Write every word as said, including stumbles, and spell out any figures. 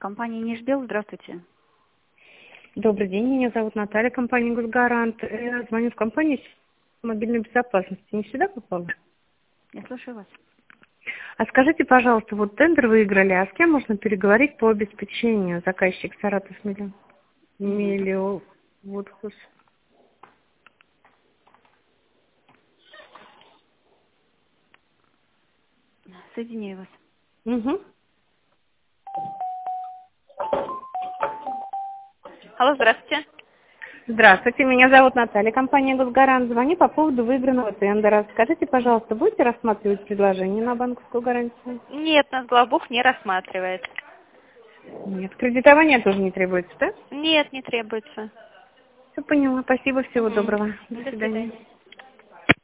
Компания «Не ждет». Здравствуйте. Добрый день, меня зовут Наталья, компания «Госгарант». Я звоню в компанию мобильной безопасности. Не сюда попала? Я слушаю вас. А скажите, пожалуйста, вот тендер выиграли, а с кем можно переговорить по обеспечению? Заказчик Саратов Миллион. Миллион. Вот вкус. Соединяю вас. Угу. Алло, здравствуйте. Здравствуйте, меня зовут Наталья, компания «Госгарант». Звоню по поводу выигранного тендера. Скажите, пожалуйста, будете рассматривать предложение на банковскую гарантию? Нет, нас главбух не рассматривает. Нет, кредитование тоже не требуется, да? Нет, не требуется. Все поняла. Спасибо, всего Мгм. доброго. До До свидания. свидания.